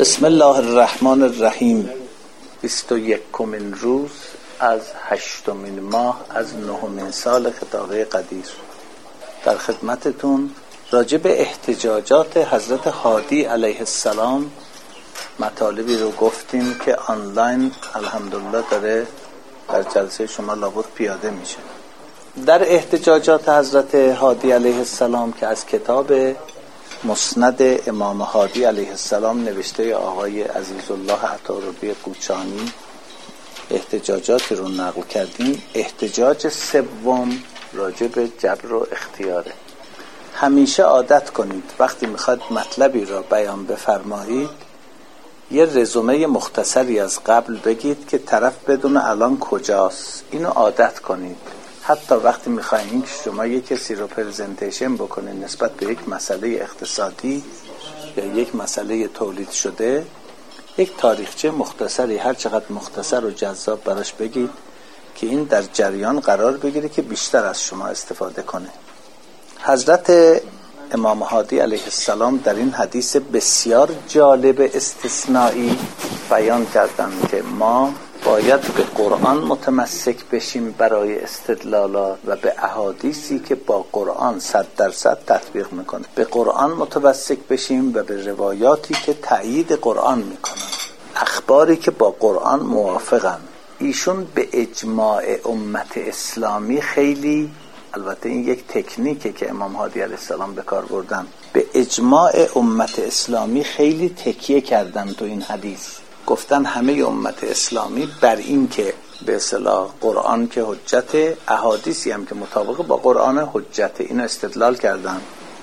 بسم الله الرحمن الرحیم. 21مین روز از 8مین ماه از 9مین سال خطابه قدیر. در خدمتتون راجع به احتجاجات حضرت هادی علیه السلام مطالبی رو گفتیم که آنلاین الحمدلله داره در جلسه شما لابد پیاده میشه. در احتجاجات حضرت هادی علیه السلام که از کتاب مسند امام هادی علیه السلام نوشته آقای عزیزالله عطاربی قوچانی احتجاجاتی رو نقل کردیم، احتجاج سوم راجع به جبر و اختیاره. همیشه عادت کنید وقتی میخواد مطلبی را بیان بفرمایید یه رزومه مختصری از قبل بگید که طرف بدونه الان کجاست. اینو عادت کنید. حتی وقتی میخواین که شما یک کسی رو پرزنتیشن بکنید نسبت به یک مسئله اقتصادی یا یک مسئله تولید شده، یک تاریخچه مختصری هر چقدر مختصر و جذاب براش بگید که این در جریان قرار بگیره که بیشتر از شما استفاده کنه. حضرت امام هادی علیه السلام در این حدیث بسیار جالب استثنایی بیان کردند که ما باید به قرآن متمسک بشیم برای استدلالات و به احادیثی که با قرآن 100% تطبیق میکنه، به قرآن متمسک بشیم و به روایاتی که تأیید قرآن میکنن، اخباری که با قرآن موافقن. ایشون به اجماع امت اسلامی خیلی، البته این یک تکنیکه که امام هادی علیه السلام به کار بردن، به اجماع امت اسلامی خیلی تکیه کردن تو این حدیث. گفتن همه امت اسلامی بر این که به اصطلاح قرآن که حجت، احادیثی هم که مطابق با قرآن حجت، اینو استدلال کردن.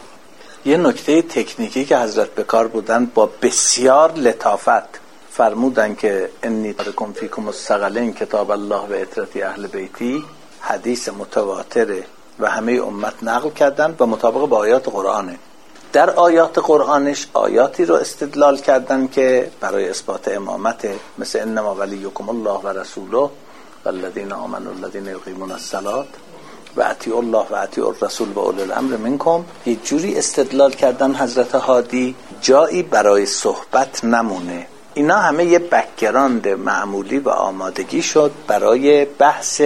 یه نکته تکنیکی که حضرت به کار بودن با بسیار لطافت فرمودن که انی تارکم فیکم الثقلین کتاب الله و عترتی اهل بیتی، حدیث متواتره و همه امت نقل کردن و مطابق با آیات قرآنه. در آیات قرآنش آیاتی رو استدلال کردن که برای اثبات امامت، مثل انما ولیکم الله و رسوله والذین آمنوا الذین یقیمون الصلاة و اطیعوا الله و اطیعوا الرسول و اولی الامر منکم. یه جوری استدلال کردن حضرت هادی جایی برای صحبت نمونه. اینا همه یه بک‌گراند معمولی و آمادگی شد برای بحث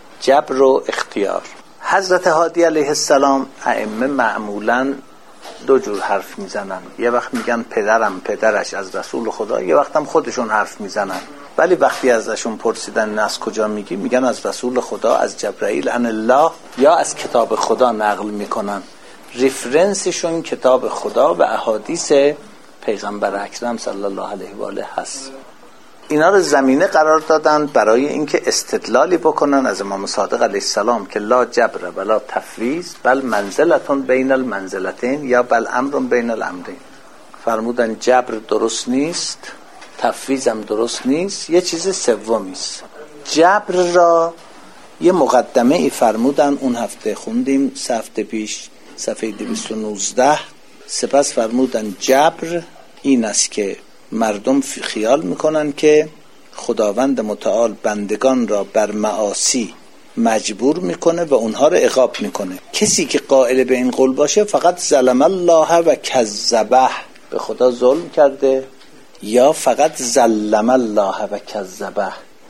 جبر و اختیار. حضرت هادی علیه السلام ائمه معمولاً دو جور حرف میزنن. یه وقت میگن پدرم پدرش از رسول خدا، یه وقت هم خودشون حرف میزنن. ولی وقتی ازشون پرسیدن از کجا میگی، میگن از رسول خدا، از جبرائیل عن الله، یا از کتاب خدا نقل میکنن. ریفرنسشون کتاب خدا و احادیث پیغمبر اکرم صلی الله علیه و آله هست. اینا رو زمینه قرار دادن برای اینکه استدلالی بکنن از امام صادق علیه السلام که لا جبر ولا تفویض بل منزلتون بین المنزلتین یا بل امر بین الامرین. فرمودن جبر درست نیست، تفویض هم درست نیست، یه چیز سومی است. جبر را یه مقدمه ای فرمودن، اون هفته خوندیم، هفته پیش صفحه 219. سپس فرمودن جبر این است که مردم خیال میکنن که خداوند متعال بندگان را بر معاصی مجبور میکنه و اونها را عقاب میکنه. کسی که قائل به این قول باشه فقط ظلم الله و کذبه، به خدا ظلم کرده، یا فقط ظلم الله و کذبه،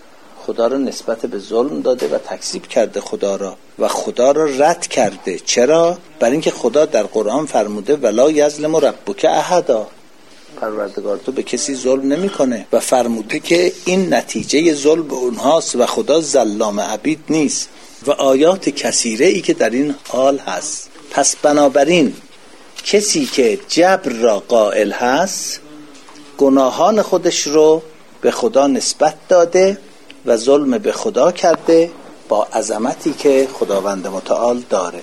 خدا را نسبت به ظلم داده و تکذیب کرده خدا را و خدا را رد کرده. چرا؟ برای اینکه خدا در قرآن فرموده ولا یظلم ربک احدا، پروردگار تو به کسی ظلم نمیکنه و فرموده که این نتیجه ظلم اونهاست و خدا ظلام عبید نیست و آیات کثیره ای که در این حال هست. پس بنابراین کسی که جبر را قائل هست گناهان خودش رو به خدا نسبت داده و ظلم به خدا کرده با عظمتی که خداوند متعال داره.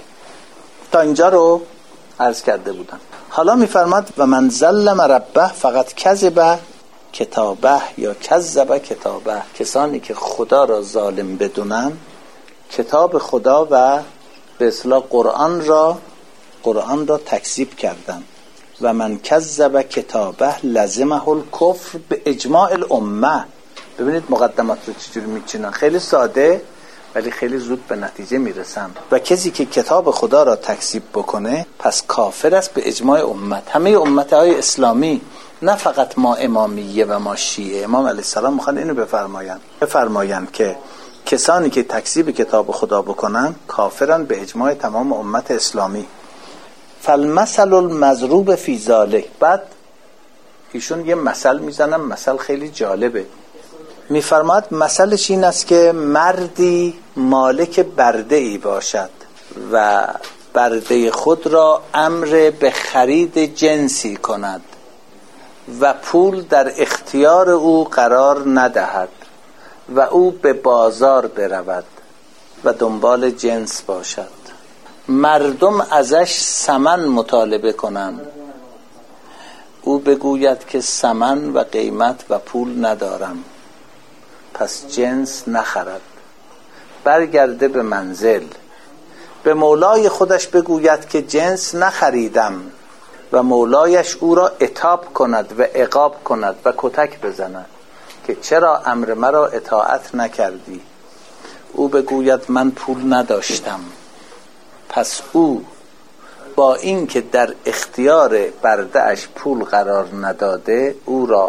تا اینجا رو عرض کرده بودم. حالا میفرماد و من ظلم ربه فقط کذب کتابه یا کذب کتابه، کسانی که خدا را ظالم بدونن کتاب خدا و به اصطلاح قرآن را تکذیب کردن. و من کذب کتابه لزمه الکفر به اجماع الامه. ببینید مقدمات رو چجوری میچینن، خیلی ساده ولی خیلی زود به نتیجه میرسن. و کسی که کتاب خدا را تکذیب بکنه پس کافر است به اجماع امت. همه امتهای اسلامی نه فقط ما امامیه و ما شیعه. امام علیه السلام میخوان اینو بفرماین که کسانی که تکذیب کتاب خدا بکنن کافرن به اجماع تمام امت اسلامی. فالمثل المضروب فی ذلک. بعد ایشون یه مثل میزنن، مثل خیلی جالبه. میفرماد مثلش این است که مردی مالک برده ای باشد و برده خود را امر به خرید جنسی کند و پول در اختیار او قرار ندهد و او به بازار برود و دنبال جنس باشد. مردم ازش ثمن مطالبه کنند، او بگوید که ثمن و قیمت و پول ندارم، پس جنس نخرد. برگرده به منزل، به مولای خودش بگوید که جنس نخریدم و مولایش او را عتاب کند و عقاب کند و کتک بزند که چرا امر مرا اطاعت نکردی. او بگوید من پول نداشتم، پس او با این که در اختیار برده‌اش پول قرار نداده او را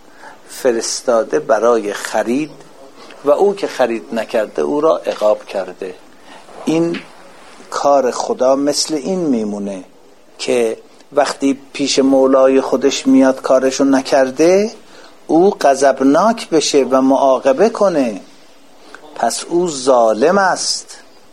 فرستاده برای خرید و او که خرید نکرده او را عقاب کرده. این کار خدا مثل این میمونه که وقتی پیش مولای خودش میاد کارشو نکرده او غضبناک بشه و معاقبه کنه، پس او ظالم است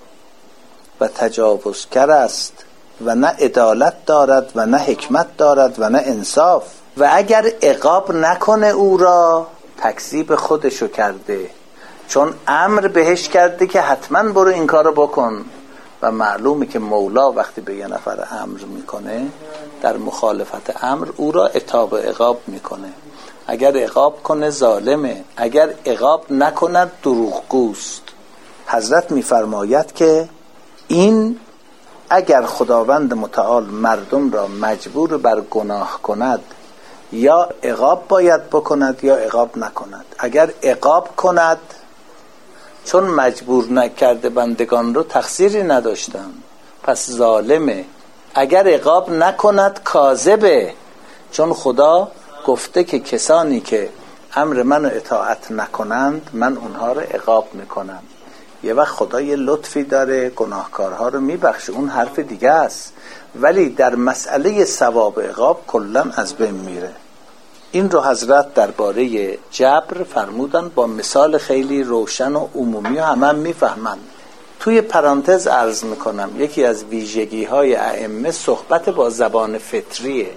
و تجاوزگر است و نه عدالت دارد و نه حکمت دارد و نه انصاف. و اگر عقاب نکنه او را تکذیب خودشو کرده، چون امر بهش کرده که حتما برو این کارو بکن و معلومه که مولا وقتی به یه نفر امر میکنه در مخالفت امر او را عتاب و عقاب میکنه. اگر عقاب کنه ظالمه، اگر عقاب نکند دروغگوست. حضرت میفرماید که این اگر خداوند متعال مردم را مجبور بر گناه کند یا عقاب باید بکند یا عقاب نکند. اگر عقاب کند چون مجبور نکرده بندگان رو تقصیری نداشتن پس ظالمه. اگر عقاب نکند کاذبه، چون خدا گفته که کسانی که امر منو اطاعت نکنند من اونها رو عقاب میکنم. یه وقت خدا یه لطفی داره گناهکارها رو میبخشه، اون حرف دیگه است، ولی در مسئله ثواب عقاب کلن از بین میره. این رو حضرت درباره جبر فرمودن با مثال خیلی روشن و عمومی و همه میفهمن. توی پرانتز عرض میکنم یکی از ویژگی های ائمه صحبت با زبان فطریه.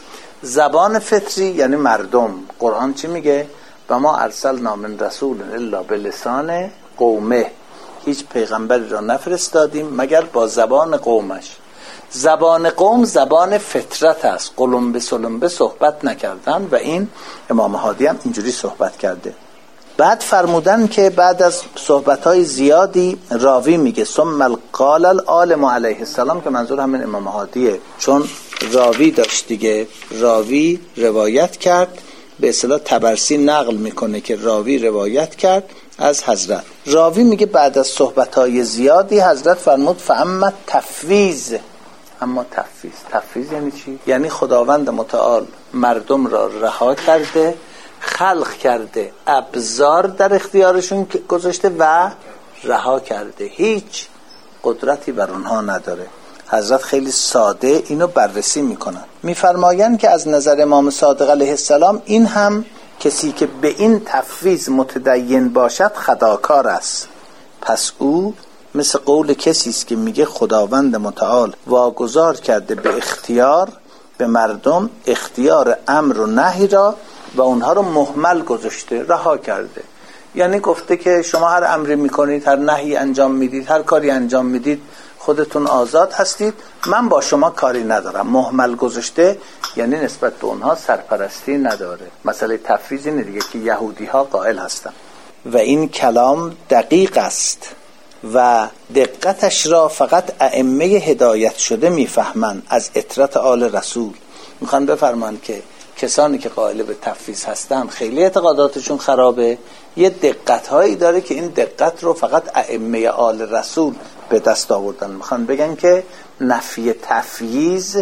زبان فطری یعنی مردم. قرآن چی میگه؟ و ما ارسلنا من رسول الا بلسان قومه. هیچ پیغمبری را نفرستادیم مگر با زبان قومش. زبان قوم زبان فطرت است، قلمبه سلمبه صحبت نکردن و این امام هادی هم اینجوری صحبت کرده. بعد فرمودن که بعد از صحبت‌های زیادی راوی میگه ثم قال العالم علیه السلام، که منظور همین امام هادیه، چون راوی داشت دیگه. راوی روایت کرد، به اصطلاح طبرسی نقل میکنه که راوی روایت کرد از حضرت. راوی میگه بعد از صحبت‌های زیادی حضرت فرمود فاما تفویض. اما تفویض یعنی چی؟ یعنی خداوند متعال مردم را رها کرده، خلق کرده، ابزار در اختیارشون گذاشته و رها کرده، هیچ قدرتی بر اونها نداره. حضرت خیلی ساده اینو بررسی میکنن. میفرمایند که از نظر امام صادق علیه السلام این هم کسی که به این تفویض متدین باشد خداکار است. پس او مثل قول کسی است که میگه خداوند متعال واگذار کرده به اختیار به مردم اختیار امر و نهی را و اونها رو مهمل گذاشته، رها کرده. یعنی گفته که شما هر امری میکنید، هر نهی انجام میدید، هر کاری انجام میدید، خودتون آزاد هستید، من با شما کاری ندارم. مهمل گذاشته یعنی نسبت به اونها سرپرستی نداره. مسئله تفویض اینه دیگه که یهودی ها قائل هستن و این کلام دقیق است و دقتش را فقط ائمه هدایت شده میفهمند از اطرت آل رسول. میخوان بفرمان که کسانی که قائل به تفویض هستن خیلی اعتقاداتشون خرابه، یه دقت‌هایی داره که این دقت رو فقط ائمه آل رسول به دست آوردن. میخوان بگن که نفی تفویض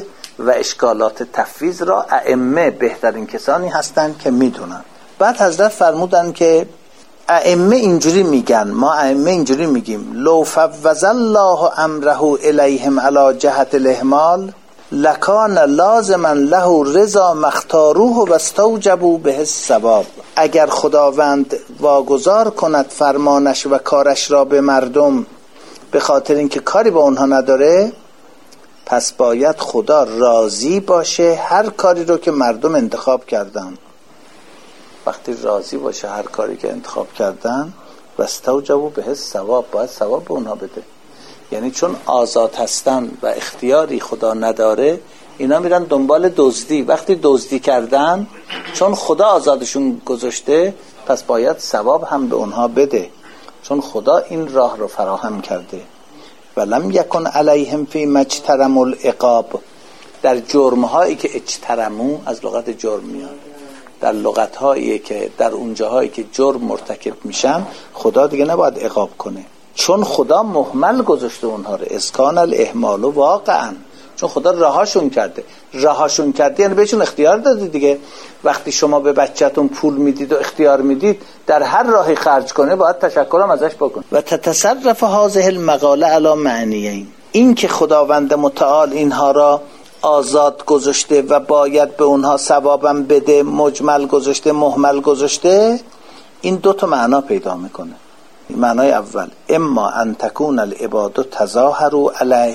و اشکالات تفویض را ائمه بهترین کسانی هستند که میدونن. بعد حضرت فرمودن که ائمه اینجوری میگن، ما ائمه اینجوری میگیم: لو فوض الله امره الیهم علی جهت الاهمال لکان لازما له رضا مختاروه و استوجبوا به الثواب. اگر خداوند واگذار کند فرمانش و کارش را به مردم به خاطر اینکه کاری با اونها نداره، پس باید خدا راضی باشه هر کاری رو که مردم انتخاب کردن. وقتی راضی باشه هر کاری که انتخاب کردن، و استوجبوا به الثواب، باید ثواب به اونها بده. یعنی چون آزاد هستن و اختیاری خدا نداره، اینا میرن دنبال دزدی. وقتی دزدی کردن، چون خدا آزادشون گذاشته، پس باید ثواب هم به اونها بده، چون خدا این راه رو فراهم کرده. ولم یکن علیهم فی مجترموا العقاب. در جرم‌هایی که اجترمو از لغت جرم میاد، در لغت‌هایی که در اونجاهایی که جرم مرتکب میشن، خدا دیگه نباید عقاب کنه، چون خدا مهمل گذاشته اونها رو. اسکان الاهمال واقعا، چون خدا رهاشون کرده. رهاشون کرده یعنی بهشون اختیار داده دیگه. وقتی شما به بچه‌تون پول میدید و اختیار میدید در هر راهی خرج کنه، باید تشکرم ازش بکن. و تتصرف هذه المقاله علی معنیین. این که خداوند متعال اینها را آزاد گذاشته و باید به اونها ثوابم بده، مجمل گذاشته، مهمل گذاشته، این دو تا معنا پیدا میکنه. معنای اول: اما ان تکون العباد تظاهروا علیه،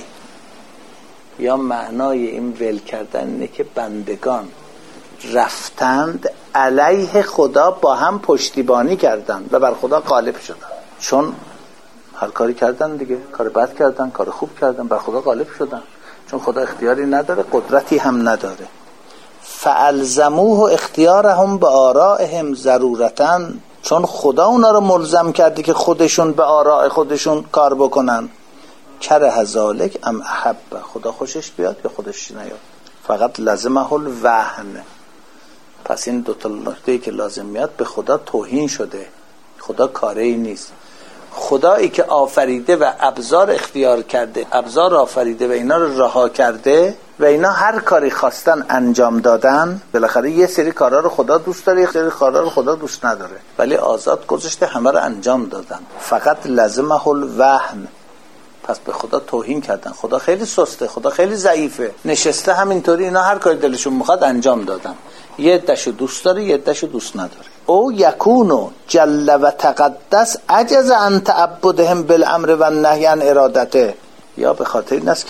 یا معنای این ول کردن اینه که بندگان رفتند علیه خدا، با هم پشتیبانی کردند و بر خدا غالب شدند. چون هر کاری کردن دیگه، کار بد کردن، کار خوب کردن، بر خدا غالب شدن، چون خدا اختیاری نداره، قدرتی هم نداره. فالزموه اختیارهم به آرائهم ضرورتاً، چون خدا اونا رو ملزم کرده که خودشون به آراء خودشون کار بکنن. کره ذالک ام احب، خدا خوشش بیاد یا خودش نیاد. فقط لازمه الوهن. پس این دو تا نکته‌ای که لازم میاد، به خدا توهین شده. خدا کاری نیست. خدایی که آفریده و ابزار اختیار کرده، ابزار آفریده و اینا رو رها کرده و اینا هر کاری خواستن انجام دادن. بالاخره یه سری کارا رو خدا دوست داره، یه سری کارا رو خدا دوست نداره، ولی آزاد گذاشته همه رو انجام دادن. فقط لازمه الوهن. پس به خدا توهین کردن. خدا خیلی سسته، خدا خیلی ضعیفه، نشسته همینطوری اینا هر کاری دلشون میخواد انجام دادن. یه عده‌شو دوست داره، یه عده‌شو دوست نداره. او یکونو جل و تقدس عجز عن تعبدهم بالامر و النهی عن ارادته، یا به خاطر این است که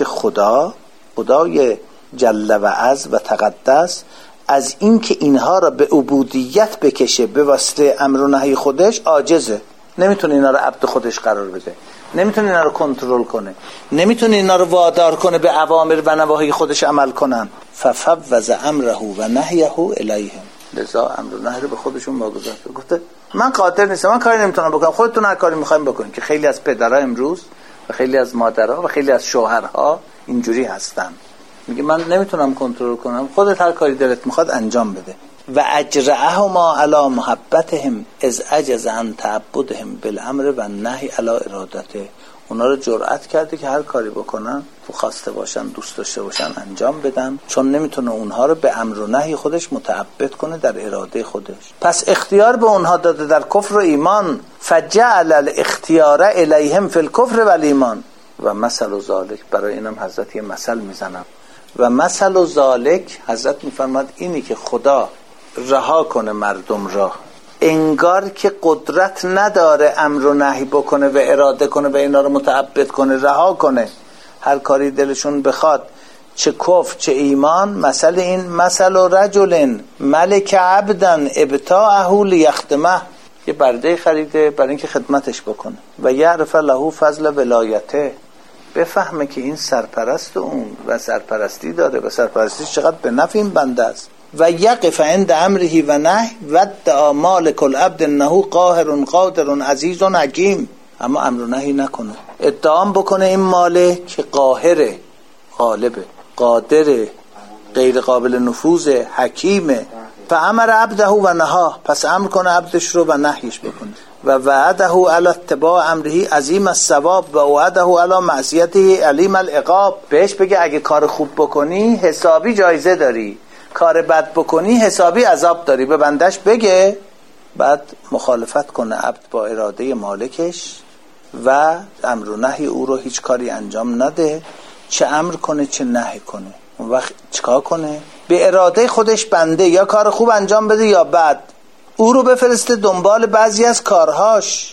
خدای جل و عز و تقدس از این که اینها را به عبودیت بکشه به واسطه امر و نهی خودش عاجزه. نمیتونه اینا رو عبد خودش قرار بده، نمیتونه اینا رو کنترل کنه، نمیتونه اینا رو وادار کنه به اوامر و نواهی خودش عمل کنن. ففوض امره و نهیه الیهم، لذا امر و نهی رو به خودشون واگذار کرد. گفته من قادر نیستم، من کاری نمیتونم بکنم، خودتون هر کاری میخواین بکنین. که خیلی از پدرها امروز و خیلی از مادرها و خیلی از شوهرها اینجوری هستن. میگه من نمیتونم کنترل کنم، خودت هر کاری دلت میخواد انجام بده. و اجرعهما علی محبتهم از عجز عن تعبدهم بالامر و النهی علی ارادته. اونا رو جرأت کرده که هر کاری بکنن، خواسته باشن، دوست داشته باشن، انجام بدن، چون نمیتونه اونها رو به امر و نهی خودش متعبد کنه در اراده خودش. پس اختیار به اونها داده در کفر و ایمان. فجعل الاختیار الیهم فی الکفر و الایمان. و مثل ذالک، برای اینم حضرت یه مثل میزنم. و مثل ذالک، حضرت میفرماد اینی که خدا رها کنه مردم را، انگار که قدرت نداره امر و نهی بکنه و اراده کنه و اینا رو متعبد کنه، رها کنه هر کاری دلشون بخواد، چه کفر چه ایمان. مثل این مثل رجل ملک عبدن ابتاعه لیخدمه، یه برده خریده برای اینکه خدمتش بکنه. و یعرف له فضل ولایته، بفهمه که این سرپرست اون و سرپرستی داره و سرپرستی چقدر به نفع این بنده است. و یقف عند امره و نهی و ادعا مالک العبد انه قاهر قادر عزیز حکیم. اما امر و نهی نکنه، ادعام بکنه این مالک که قاهره، غالبه، قادره، غیر قابل نفوذه، حکیمه، فامر عبده و نها، پس امر کنه عبدش رو و نهیش بکنه. و وعده علی اتباع امره عظیم الثواب و وعده علی معصیته علیم العقاب. بهش بگه اگه کار خوب بکنی حسابی جایزه داری، کار بد بکنی حسابی عذاب داری. به بندش بگه، بعد مخالفت کنه عبد با اراده مالکش و امر و نهی او رو هیچ کاری انجام نده، چه امر کنه چه نهی کنه. اون وقت چیکار کنه؟ به اراده خودش بنده یا کار خوب انجام بده یا بد، او رو بفرسته دنبال بعضی از کارهاش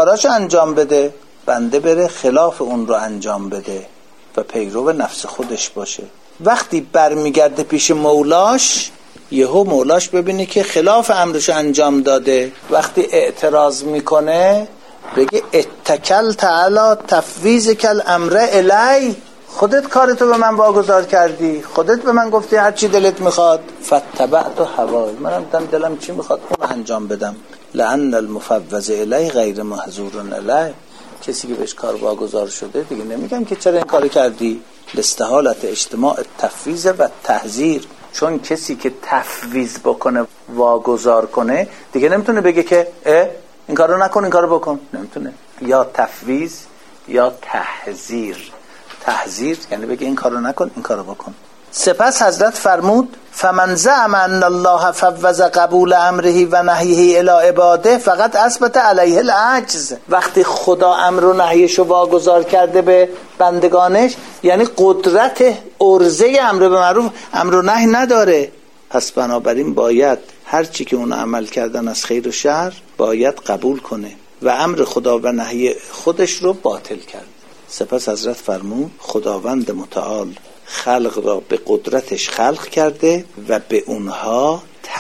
انجام بده، بنده بره خلاف اون رو انجام بده و پیرو نفس خودش باشه. وقتی برمیگرده پیش مولاش، یهو مولاش ببینه که خلاف امرش انجام داده. وقتی اعتراض میکنه بگه اتکلت علی تفویضک الامر الی، خودت کارتو به من واگذار کردی، خودت به من گفتی هر چی دلت میخواد. فتبعت هوای، منم دلم چی میخواد اون انجام بدم. لأن المفوض الی غیر محظور الی، کسی که بهش کار واگذار شده دیگه نمیگم که چرا این کارو کردی، لاستحالت اجتماع تفویض و تحذیر. چون کسی که تفویض بکنه واگذار کنه دیگه نمیتونه بگه که این کارو نکن این کارو بکن، نمیتونه. یا تفویض یا تحذیر. تحذیر یعنی بگه این کارو نکن این کارو بکن. سپس حضرت فرمود فمن زعم ان الله فوض قبول امره و نهیه الی عباده فقط اثبت علیه العجز. وقتی خدا امر و نهیشو واگذار کرده به بندگانش، یعنی قدرت عرضه امر به معروف امر و نهی نداره. پس بنابراین باید هر چی که اون عمل کردن از خیر و شر باید قبول کنه و امر خدا و نهی خودش رو باطل کرد. سپس حضرت فرمود خداوند متعال خلق را به قدرتش خلق کرده و به اونها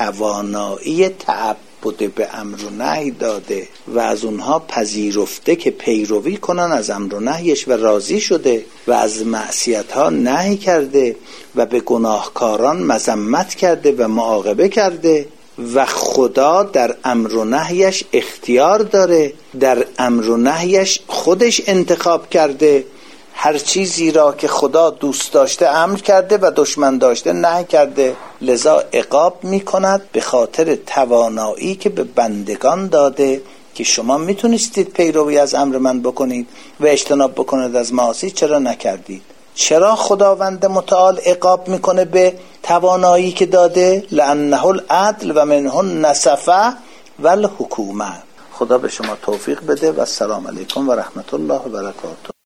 توانایی تعبد به امر و نهی داده و از اونها پذیرفته که پیروی کنن از امر و نهیش و راضی شده و از معصیت‌ها نهی کرده و به گناهکاران مذمت کرده و معاقبه کرده و خدا در امر و نهیش اختیار داره، در امر و نهیش خودش انتخاب کرده. هر چیزی را که خدا دوست داشته امر کرده و دشمن داشته نهی کرده، لذا عقاب می کند به خاطر توانایی که به بندگان داده که شما میتونستید پیروی از امر من بکنید و اجتناب بکنید از معاصی، چرا نکردید؟ چرا خداوند متعال عقاب میکنه به توانایی که داده؟ لأنه العدل و منه النصفه و الحکومه. خدا به شما توفیق بده و السلام علیکم و رحمت الله و برکاته.